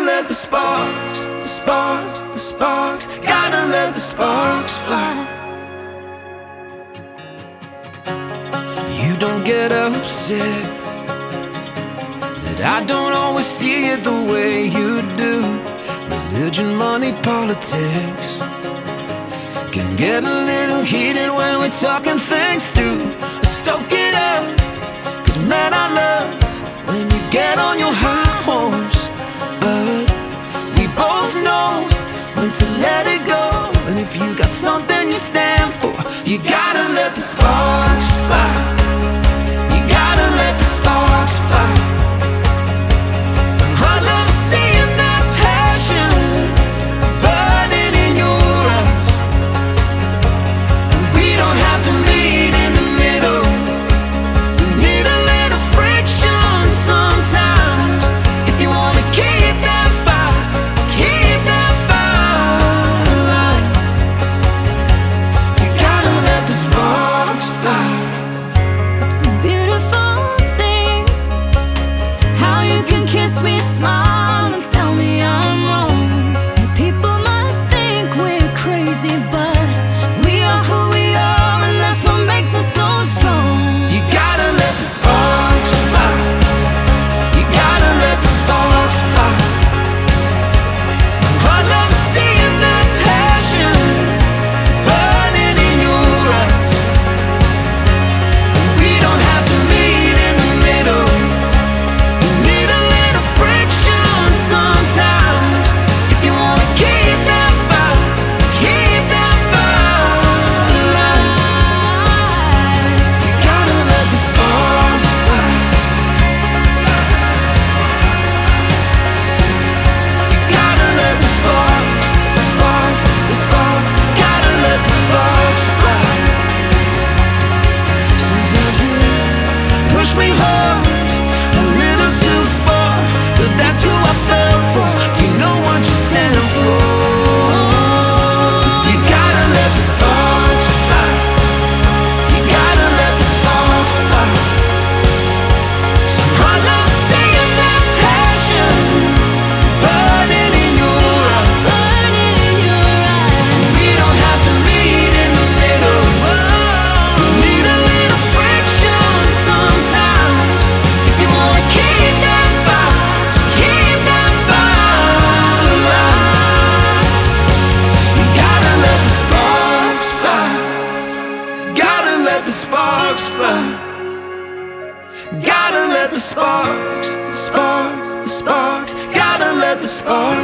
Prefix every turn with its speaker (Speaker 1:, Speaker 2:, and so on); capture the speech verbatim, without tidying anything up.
Speaker 1: let the sparks, the sparks, the sparks, gotta let the sparks fly. You don't get upset that I don't always see it the way you do. Religion, money, politics can get a little heated when we're talking things through. Stoke it up, cause man, I love when you get on your high horse. But we both know when to let it go. And if you got something you stand for, you gotta let the sparks fly. You gotta let the sparks fly. I love seeing that passion burning in your eyes. We don't have to meet in the middle. We need a little friction sometimes. If you wanna keep that fire, keep that fire alive, you gotta let the sparks fly.
Speaker 2: It's a beautiful thing how you can kiss me, smile, and tell me I'm wrong. And people must think we're crazy, but we are who we are, and that's what makes us so strong.
Speaker 1: You gotta let the sparks fly. You gotta let the sparks fly. I love seeing that passion burning in your eyes. We don't have to meet in the middle. We need a little friction sometimes. If you wanna keep that fire, keep that fire alive, you gotta let the sparks fly. You gotta let the sparks, the sparks, the sparks, gotta let the sparks fly. Sometimes you push me hard, a little too far, but that's who I fell for. You know what you stand for. You gotta let the sparks fly. You gotta let the sparks fly. I love seeing that passion burning in your eyes.
Speaker 2: Burning in your eyes.
Speaker 1: We don't have to meet in the middle. We need a little friction sometimes. If you wanna keep that fire, keep that fire alive, you gotta let the sparks fly. Gotta let the sparks fly. Gotta let the sparks, the sparks, the sparks, gotta let the sparks